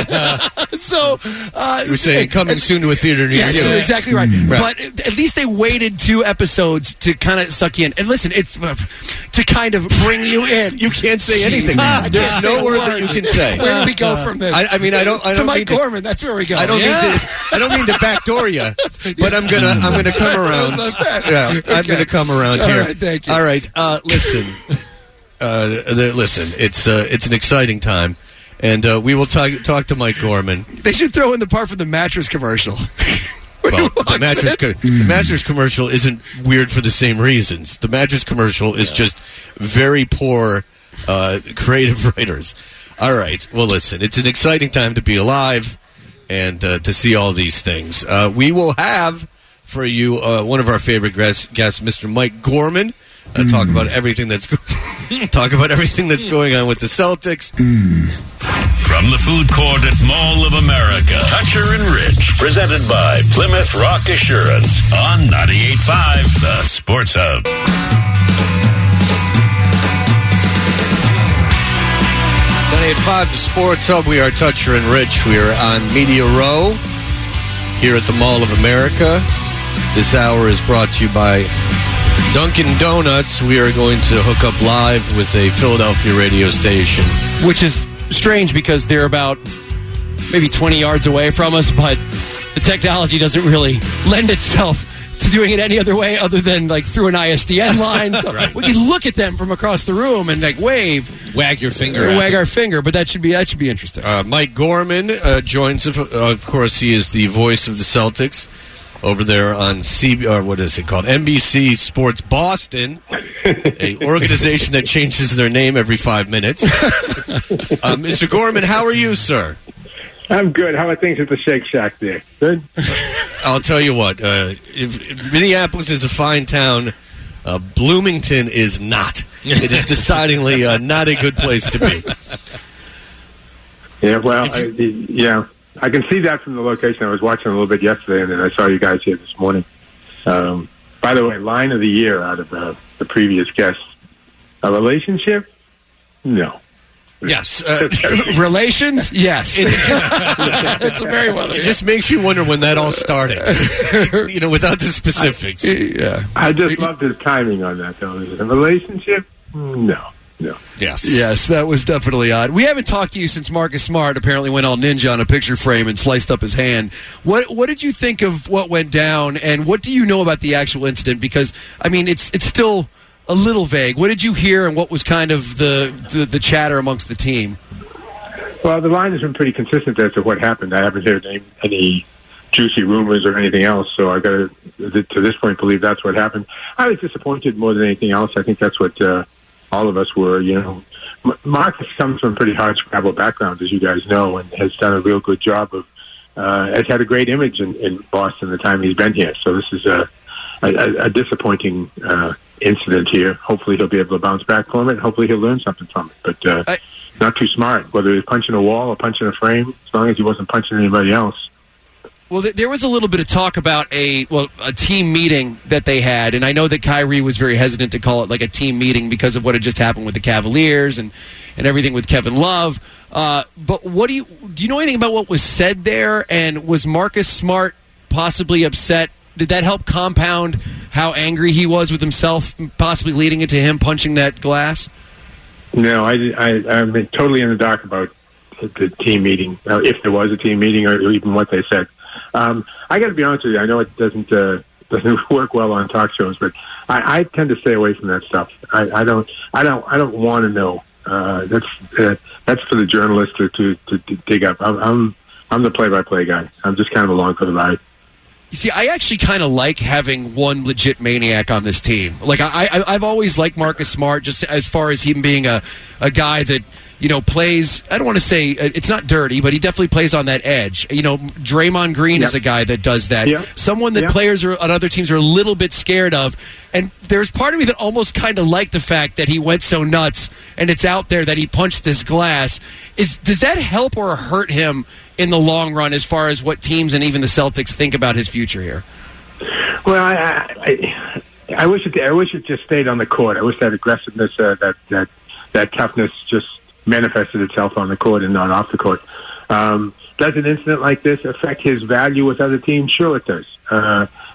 [SPEAKER 10] Yeah. So uh,
[SPEAKER 8] you were saying coming soon to a theater near
[SPEAKER 10] yes,
[SPEAKER 8] you.
[SPEAKER 10] you're exactly right.
[SPEAKER 8] Right.
[SPEAKER 10] But at least they waited. waited two episodes to kind of suck you in. And listen, it's uh, to kind of bring you in.
[SPEAKER 8] You can't say
[SPEAKER 10] Jeez.
[SPEAKER 8] anything.
[SPEAKER 10] Ah,
[SPEAKER 8] There's no word that you can say.
[SPEAKER 10] Where do we go from this?
[SPEAKER 8] I, I mean, I don't. I
[SPEAKER 10] to
[SPEAKER 8] don't
[SPEAKER 10] Mike
[SPEAKER 8] mean
[SPEAKER 10] Gorman. To, that's where we go.
[SPEAKER 8] I don't
[SPEAKER 10] yeah.
[SPEAKER 8] mean to. I don't mean to backdoor you, but I'm gonna. I'm gonna come around. Yeah,
[SPEAKER 10] okay.
[SPEAKER 8] I'm gonna come around
[SPEAKER 10] All
[SPEAKER 8] here.
[SPEAKER 10] right, thank you.
[SPEAKER 8] All right. Uh, listen. Uh, the, listen. It's uh, it's an exciting time. And uh, we will talk, talk to Mike Gorman.
[SPEAKER 10] They should throw in the part from the mattress commercial.
[SPEAKER 8] Well, the mattress, co- the mattress commercial isn't weird for the same reasons. The mattress commercial is yeah. just very poor uh, creative writers. All right. Well, listen, it's an exciting time to be alive and uh, to see all these things. Uh, we will have for you uh, one of our favorite guests, guests Mister Mike Gorman. Uh, mm. Talk about everything that's go- talk about everything that's going on with the Celtics.
[SPEAKER 2] Mm. From the food court at Mall of America, Toucher and Rich, presented by Plymouth Rock Assurance on ninety-eight point five, The Sports Hub.
[SPEAKER 8] ninety-eight point five, The Sports Hub. We are Toucher and Rich. We are on Media Row here at the Mall of America. This hour is brought to you by Dunkin' Donuts. We are going to hook up live with a Philadelphia radio station.
[SPEAKER 10] Which is strange because they're about maybe twenty yards away from us, but the technology doesn't really lend itself to doing it any other way other than like through an I S D N line. So right. we can look at them from across the room and like wave.
[SPEAKER 4] Wag your finger.
[SPEAKER 10] Or wag our finger, but that should be that should be interesting.
[SPEAKER 8] Uh, Mike Gorman uh, joins, of, uh, of course, he is the voice of the Celtics over there on C, or what is it called? N B C Sports Boston, a organization that changes their name every five minutes. uh, Mister Gorman, how are you, sir?
[SPEAKER 13] I'm good. How are things at the Shake Shack there? Good?
[SPEAKER 8] I'll tell you what. Uh, if, if Minneapolis is a fine town, uh, Bloomington is not. It is decidedly uh, not a good place to be.
[SPEAKER 13] Yeah, well,
[SPEAKER 8] you,
[SPEAKER 13] I, yeah. I can see that from the location. I was watching a little bit yesterday, and then I saw you guys here this morning. Um, by the way, line of the year out of uh, the previous guest. A relationship? No.
[SPEAKER 8] Yes. Uh,
[SPEAKER 10] Relations? Yes.
[SPEAKER 8] It,
[SPEAKER 10] it's a very well.
[SPEAKER 8] It just makes you wonder when that all started. You know, without the specifics.
[SPEAKER 10] I, yeah.
[SPEAKER 13] I just love the timing on that, though. Is it a relationship? No. No.
[SPEAKER 8] Yes.
[SPEAKER 10] Yes, that was definitely odd. We haven't talked to you since Marcus Smart apparently went all ninja on a picture frame and sliced up his hand. What What did you think of what went down, and what do you know about the actual incident? Because, I mean, it's it's still a little vague. What did you hear, and what was kind of the, the, the chatter amongst the team?
[SPEAKER 13] Well, the line has been pretty consistent as to what happened. I haven't heard any, any juicy rumors or anything else, so I got to, to this point, believe that's what happened. I was disappointed more than anything else. I think that's what... Uh, all of us were, you know. Marcus comes from a pretty hard scrabble background, as you guys know, and has done a real good job of, uh, has had a great image in, in Boston the time he's been here. So this is a, a, a disappointing uh, incident here. Hopefully he'll be able to bounce back from it. Hopefully he'll learn something from it. But uh, I, not too smart, whether he's punching a wall or punching a frame, as long as he wasn't punching anybody else.
[SPEAKER 10] Well, there was a little bit of talk about a well a team meeting that they had, and I know that Kyrie was very hesitant to call it like a team meeting because of what had just happened with the Cavaliers and, and everything with Kevin Love. Uh, but what do you do? You know anything about what was said there? And was Marcus Smart possibly upset? Did that help compound how angry he was with himself, possibly leading into him punching that glass?
[SPEAKER 13] No, I, I I'm totally in the dark about the team meeting, uh, if there was a team meeting, or even what they said. Um, I got to be honest with you. I know it doesn't uh, doesn't work well on talk shows, but I, I tend to stay away from that stuff. I, I don't, I don't, I don't want to know. Uh, that's uh, that's for the journalist to, to, to, to dig up. I'm, I'm I'm the play-by-play guy. I'm just kind of along for the ride.
[SPEAKER 10] You see, I actually kind of like having one legit maniac on this team. Like I, I, I've always liked Marcus Smart, just as far as him being a, a guy that, you know, plays, I don't want to say, it's not dirty, but he definitely plays on that edge. You know, Draymond Green yep. is a guy that does that. Yep. Someone that yep. players are, on other teams are a little bit scared of. And there's part of me that almost kind of liked the fact that he went so nuts, and it's out there that he punched this glass. Is Does that help or hurt him in the long run as far as what teams and even the Celtics think about his future here?
[SPEAKER 13] Well, I, I, I wish it. I wish it just stayed on the court. I wish that aggressiveness, uh, that that that toughness, just manifested itself on the court and not off the court. Um, does an incident like this affect his value with other teams? Sure, it does. Uh,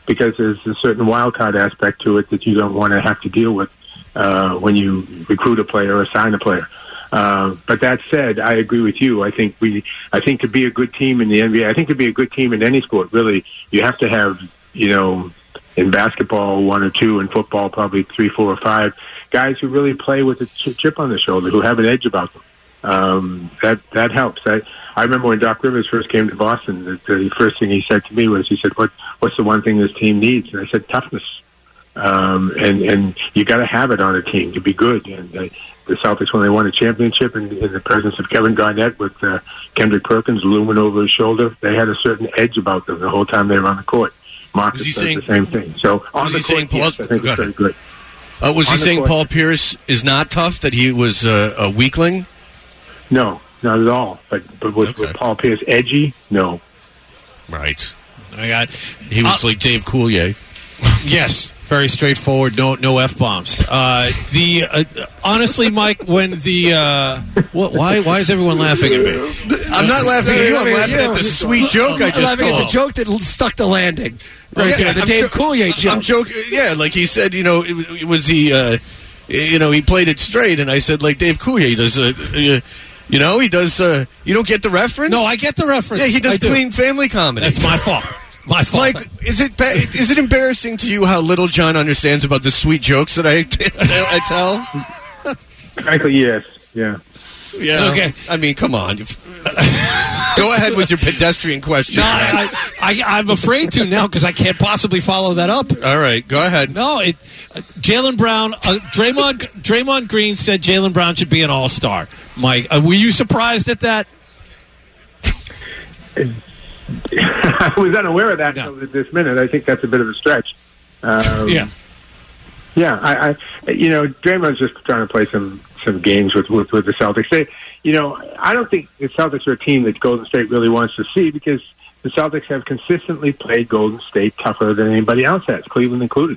[SPEAKER 13] because there's a certain wild card aspect to it that you don't want to have to deal with uh, when you recruit a player or sign a player. Uh, but that said, I agree with you. I think we, I think to be a good team in the N B A, I think to be a good team in any sport, really, you have to have, you know, in basketball, one or two, in football, probably three, four, or five guys who really play with a chip on their shoulder, who have an edge about them. Um, that that helps. I, I remember when Doc Rivers first came to Boston, the, the first thing he said to me was, he said, "What what's the one thing this team needs?" And I said, "Toughness." Um, and and you got to have it on a team to be good. And uh, the Celtics, when they won a championship in, in the presence of Kevin Garnett with uh, Kendrick Perkins looming over his shoulder, they had a certain edge about them the whole time they were on the court. Marcus does saying, the same thing. So on the court, yes, I think it's very good.
[SPEAKER 8] Uh, was
[SPEAKER 13] on
[SPEAKER 8] he saying
[SPEAKER 13] court,
[SPEAKER 8] Paul Pierce is not tough, that he was uh, a weakling?
[SPEAKER 13] No, not at all. But but was,
[SPEAKER 8] Okay.
[SPEAKER 13] was Paul Pierce edgy? No.
[SPEAKER 8] Right.
[SPEAKER 4] I got.
[SPEAKER 8] He was
[SPEAKER 4] uh,
[SPEAKER 8] like Dave Coulier.
[SPEAKER 4] Yes, very straightforward. No, no f bombs. Uh, the uh, honestly, Mike, when the uh, what, why why is everyone laughing at me?
[SPEAKER 8] I'm not laughing at you. I'm laughing at the sweet joke I just
[SPEAKER 10] laughing
[SPEAKER 8] told.
[SPEAKER 10] at the joke that stuck the landing.
[SPEAKER 8] Oh,
[SPEAKER 10] Right
[SPEAKER 8] yeah,
[SPEAKER 10] there, the
[SPEAKER 8] I'm
[SPEAKER 10] Dave
[SPEAKER 8] jo-
[SPEAKER 10] Coulier joke.
[SPEAKER 8] I'm joking. Yeah, like he said, you know, it, it was he, uh, you know, he played it straight, and I said, like Dave Coulier does, uh, uh, you know, he does. Uh, you don't get the reference?
[SPEAKER 4] No, I get the reference.
[SPEAKER 8] Yeah, he does
[SPEAKER 4] I do.
[SPEAKER 8] clean family comedy.
[SPEAKER 4] That's my fault. My fault.
[SPEAKER 8] Mike, is it ba- is it embarrassing to you how little John understands about the sweet jokes that I I tell?
[SPEAKER 13] Frankly, yes. Yeah.
[SPEAKER 8] Yeah.
[SPEAKER 4] Okay.
[SPEAKER 8] I mean, come on. Go ahead with your pedestrian question.
[SPEAKER 4] No, I, I, I'm afraid to now because I can't possibly follow that up.
[SPEAKER 8] All right, go ahead.
[SPEAKER 4] No, it. Uh, Jaylen Brown, uh, Draymond, Draymond Green said Jaylen Brown should be an All-Star. Mike, uh, were you surprised at that?
[SPEAKER 13] I was unaware of that
[SPEAKER 4] No.
[SPEAKER 13] until this minute. I think that's a bit of a stretch. Um,
[SPEAKER 4] Yeah.
[SPEAKER 13] Yeah, I, I, you know, Draymond's just trying to play some, some games with, with, with the Celtics. They, you know, I don't think the Celtics are a team that Golden State really wants to see because the Celtics have consistently played Golden State tougher than anybody else has, Cleveland included.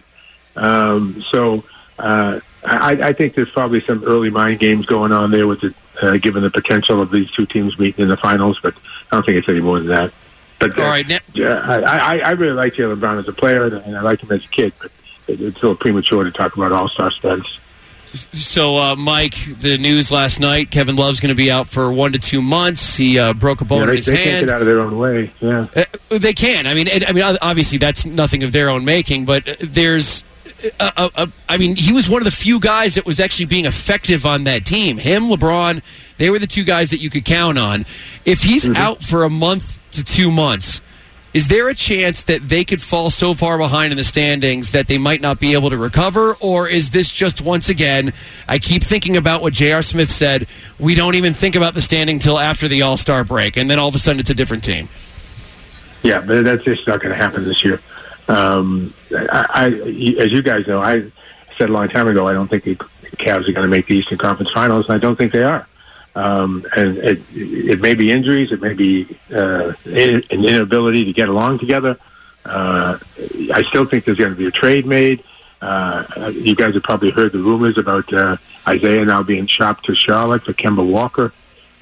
[SPEAKER 13] Um, so uh, I, I think there's probably some early mind games going on there with the, uh, given the potential of these two teams meeting in the finals, but I don't think it's any more than that. But uh,
[SPEAKER 10] All right, now-
[SPEAKER 13] yeah, I, I, I really like Jaylen Brown as a player, and I like him as a kid, but it's still premature to talk about all-star status.
[SPEAKER 10] So, uh, Mike, the news last night, Kevin Love's going to be out for one to two months. He uh, broke a bone
[SPEAKER 13] Yeah,
[SPEAKER 10] in
[SPEAKER 13] they,
[SPEAKER 10] his
[SPEAKER 13] they
[SPEAKER 10] hand.
[SPEAKER 13] can't get out of their own way. Yeah,
[SPEAKER 10] Uh, they can. I mean, it, I mean, obviously that's nothing of their own making, but there's. A, a, a, I mean, he was one of the few guys that was actually being effective on that team. Him, LeBron, they were the two guys that you could count on. If he's
[SPEAKER 13] Mm-hmm.
[SPEAKER 10] out for a month to two months, is there a chance that they could fall so far behind in the standings that they might not be able to recover? Or is this just, once again, I keep thinking about what J R. Smith said, we don't even think about the standing until after the All-Star break, and then all of a sudden it's a different team?
[SPEAKER 13] yeah, but that's just not going to happen this year. Um, I, I, as you guys know, I said a long time ago, I don't think the Cavs are going to make the Eastern Conference Finals, and I don't think they are. Um, and it, it may be injuries, it may be uh, an inability to get along together. Uh, I still think there's going to be a trade made. Uh, you guys have probably heard the rumors about uh, Isaiah now being shopped to Charlotte for Kemba Walker.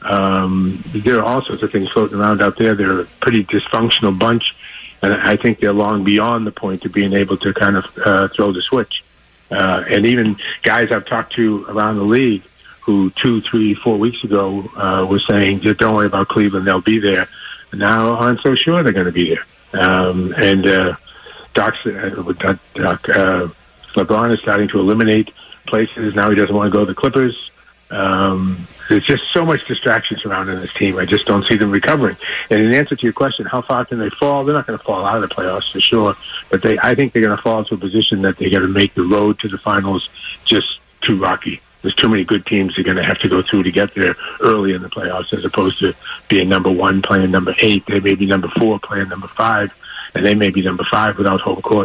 [SPEAKER 13] Um, there are all sorts of things floating around out there. They're a pretty dysfunctional bunch, and I think they're long beyond the point of being able to kind of uh, throw the switch. Uh, and even guys I've talked to around the league who two, three, four weeks ago uh, were saying, don't worry about Cleveland, they'll be there. Now aren't so sure they're going to be there. Um, and uh, Doc's, uh, Doc, uh, LeBron is starting to eliminate places. Now he doesn't want to go to the Clippers. Um, there's just so much distraction surrounding this team. I just don't see them recovering. And in answer to your question, how far can they fall? They're not going to fall out of the playoffs for sure. But they, I think they're going to fall into a position that they're going to make the road to the finals just too rocky. There's too many good teams they're going to have to go through to get there early in the playoffs, as opposed to being number one playing number eight. They may be number four playing number five, and they may be number five without home court.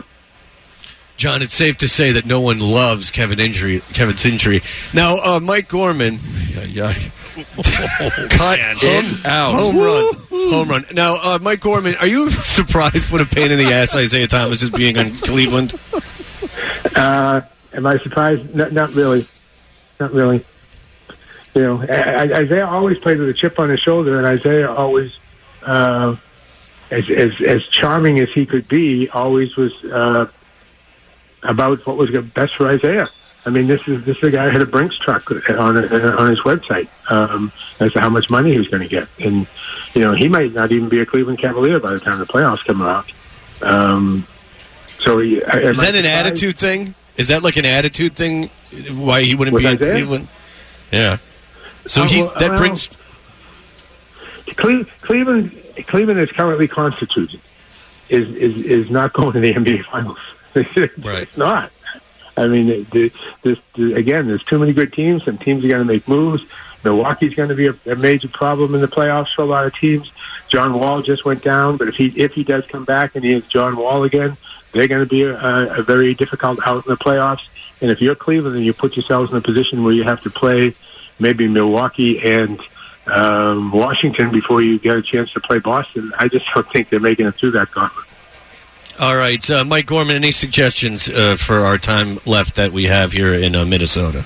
[SPEAKER 8] John, it's safe to say that no one loves Kevin injury, Kevin's injury. Now, uh, Mike Gorman.
[SPEAKER 10] Yeah, yeah. Cut him out.
[SPEAKER 8] Home run. Home run. Now, uh, Mike Gorman, are you surprised what a pain in the ass Isaiah Thomas is being on Cleveland?
[SPEAKER 13] Uh, am I surprised? No, not really. Not really. You know, Isaiah always played with a chip on his shoulder, and Isaiah always uh, as, as as charming as he could be, always was uh, about what was best for Isaiah. I mean, this is this is a guy who had a Brinks truck on on his website um, as to how much money he was going to get, and you know he might not even be a Cleveland Cavalier by the time the playoffs come around. Um, so he,
[SPEAKER 8] is that an attitude thing? Is that like an attitude thing? Why he wouldn't be in
[SPEAKER 13] Isaiah?
[SPEAKER 8] Cleveland? Yeah. So
[SPEAKER 13] Oh,
[SPEAKER 8] he
[SPEAKER 13] well,
[SPEAKER 8] that
[SPEAKER 13] well,
[SPEAKER 8] brings.
[SPEAKER 13] Cle- Cleveland Cleveland is currently constituted is is, is not going to the N B A Finals.
[SPEAKER 8] Right.
[SPEAKER 13] It's not. I mean, the, this, the, again, there's too many good teams, and teams are going to make moves. Milwaukee's going to be a, a major problem in the playoffs for a lot of teams. John Wall just went down, but if he if he does come back and he is John Wall again, they're going to be a, a very difficult out in the playoffs. And if you're Cleveland and you put yourselves in a position where you have to play maybe Milwaukee and um, Washington before you get a chance to play Boston, I just don't think they're making it through that gauntlet.
[SPEAKER 8] All right, uh, Mike Gorman, any suggestions uh, for our time left that we have here in uh, Minnesota?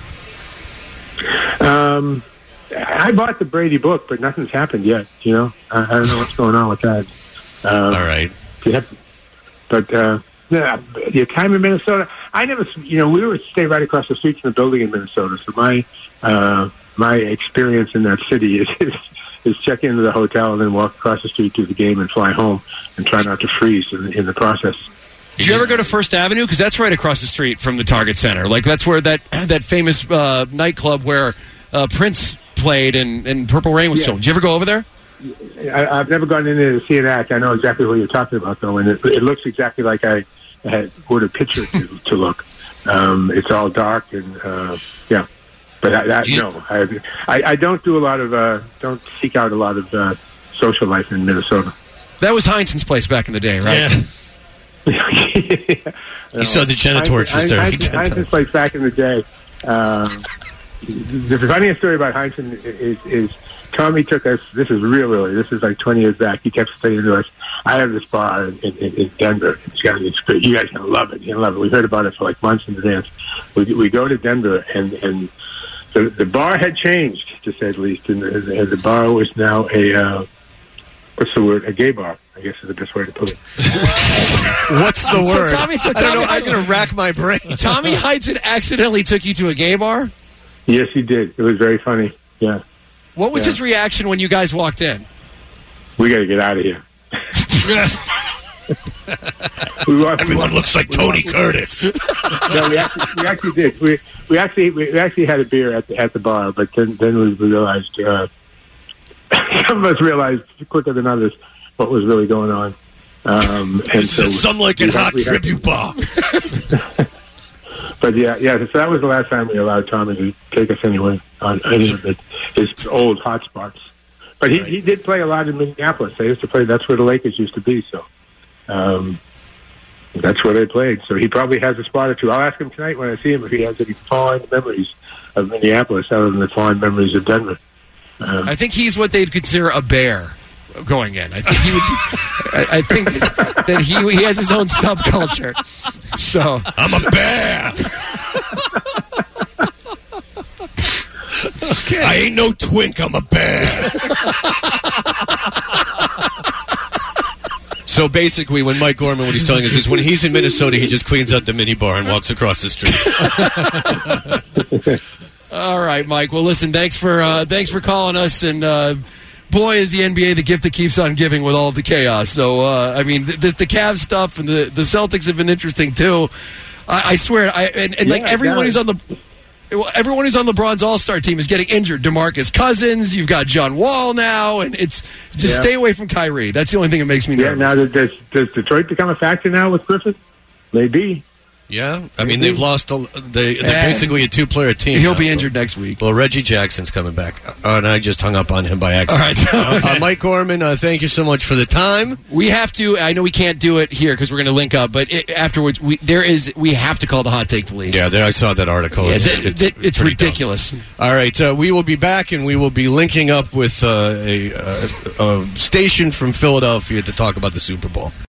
[SPEAKER 13] Um, I bought the Brady book, but nothing's happened yet. You know, I, I don't know what's going on with that. Um,
[SPEAKER 8] All right,
[SPEAKER 13] yeah, but uh, yeah, your time in Minnesota. I never, you know, we were stay right across the street from the building in Minnesota, so my uh, my experience in that city is. is is check into the hotel and then walk across the street to the game and fly home and try not to freeze in, in the process.
[SPEAKER 10] Did you ever go to First Avenue? Because that's right across the street from the Target Center. Like, that's where that that famous uh, nightclub where uh, Prince played and, and Purple Rain was
[SPEAKER 13] Yeah.
[SPEAKER 10] filmed. Did you ever go over there?
[SPEAKER 13] I, I've never gone in there to see an act. I know exactly what you're talking about, though, and it, it looks exactly like I had would have pictured it to, to look. Um, it's all dark and, uh, yeah. But I, I,
[SPEAKER 8] you,
[SPEAKER 13] no, I, I, I don't do a lot of, uh, don't seek out a lot of uh, social life in Minnesota.
[SPEAKER 10] That was Heinsohn's place back in the day, right?
[SPEAKER 8] Yeah. You saw the Genitorches there.
[SPEAKER 13] Heinsohn's place back in the day. Um, the funniest story about Heinsohn is, is Tommy took us, this is real early, this is like twenty years back, he kept saying to us, I have this bar in, in, in Denver. It's got, it's great. You guys are going to love it. You're going to love it. We heard about it for like months in advance. We, we go to Denver, and, and the, the bar had changed, to say the least, and the, and the bar was now a, uh, what's the word, a gay bar, I guess is the best way to put it.
[SPEAKER 8] What's the
[SPEAKER 10] So
[SPEAKER 8] word?
[SPEAKER 10] Tommy- so
[SPEAKER 8] I don't know.
[SPEAKER 10] Tommy-
[SPEAKER 8] I'm going to rack my brain.
[SPEAKER 10] Tommy Heinsohn accidentally took you to a gay ar?
[SPEAKER 13] Yes, he did. It was very funny. Yeah.
[SPEAKER 10] What was
[SPEAKER 13] Yeah.
[SPEAKER 10] his reaction when you guys walked in?
[SPEAKER 13] We got to get out of here. we walked,
[SPEAKER 2] Everyone
[SPEAKER 13] we
[SPEAKER 2] looks like Tony
[SPEAKER 13] walked-
[SPEAKER 2] Curtis.
[SPEAKER 13] No, we actually, we actually did. We we actually we actually had a beer at the at the bar, but then then we realized uh, some of us realized quicker than others what was really going on. Um, and
[SPEAKER 2] This
[SPEAKER 13] so
[SPEAKER 2] is some like
[SPEAKER 13] we
[SPEAKER 2] a
[SPEAKER 13] had-
[SPEAKER 2] hot
[SPEAKER 13] we had-
[SPEAKER 2] tribute bar.
[SPEAKER 13] But yeah, yeah. So that was the last time we allowed Tommy to take us anywhere on any of the, his old hot spots. But he, he did play a lot in Minneapolis. They used to play. That's where the Lakers used to be. So um, that's where they played. So he probably has a spot or two. I'll ask him tonight when I see him if he has any fond memories of Minneapolis other than the fond memories of Denver. Um,
[SPEAKER 10] I think he's what they'd consider a bear going in. I think he would. I, I think that he he has his own subculture. So
[SPEAKER 2] I'm a bear.
[SPEAKER 8] Okay.
[SPEAKER 2] I ain't no twink. I'm a bear.
[SPEAKER 8] So basically, when Mike Gorman, what he's telling us is when he's in Minnesota, he just cleans out the mini bar and walks across the street.
[SPEAKER 10] all right, Mike. Well, listen. Thanks for uh, thanks for calling us. And uh, boy, is the N B A the gift that keeps on giving with all of the chaos. So uh, I mean, the, the, the Cavs stuff and the, the Celtics have been interesting too. I, I swear. I and, and like
[SPEAKER 13] Yeah,
[SPEAKER 10] everyone
[SPEAKER 13] guys.
[SPEAKER 10] who's on the. Well, everyone who's on LeBron's All-Star team is getting injured. DeMarcus Cousins, you've got John Wall now, and it's just
[SPEAKER 13] Yeah.
[SPEAKER 10] stay away from Kyrie. That's the only thing that makes me
[SPEAKER 13] yeah.
[SPEAKER 10] nervous.
[SPEAKER 13] Now does does Detroit become a factor now with Griffin? Maybe.
[SPEAKER 8] Yeah, I mean they've lost. A, they, they're
[SPEAKER 10] Eh.
[SPEAKER 8] basically a two-player team.
[SPEAKER 10] He'll
[SPEAKER 8] now,
[SPEAKER 10] be
[SPEAKER 8] so-
[SPEAKER 10] injured next week.
[SPEAKER 8] Well, Reggie Jackson's coming back, uh, and I just hung up on him by accident.
[SPEAKER 10] All right.
[SPEAKER 8] uh, uh, Mike Gorman, uh, thank you so much for the time.
[SPEAKER 10] We have to. I know we can't do it here because we're going to link up, but it, afterwards, we there is. We have to call the hot take police.
[SPEAKER 8] Yeah, there I saw that article.
[SPEAKER 10] Yeah,
[SPEAKER 8] it's
[SPEAKER 10] th-
[SPEAKER 8] it's,
[SPEAKER 10] th- it's
[SPEAKER 8] pretty dumb.
[SPEAKER 10] ridiculous.
[SPEAKER 8] All right, uh, we will be back, and we will be linking up with uh, a, uh, a station from Philadelphia to talk about the Super Bowl.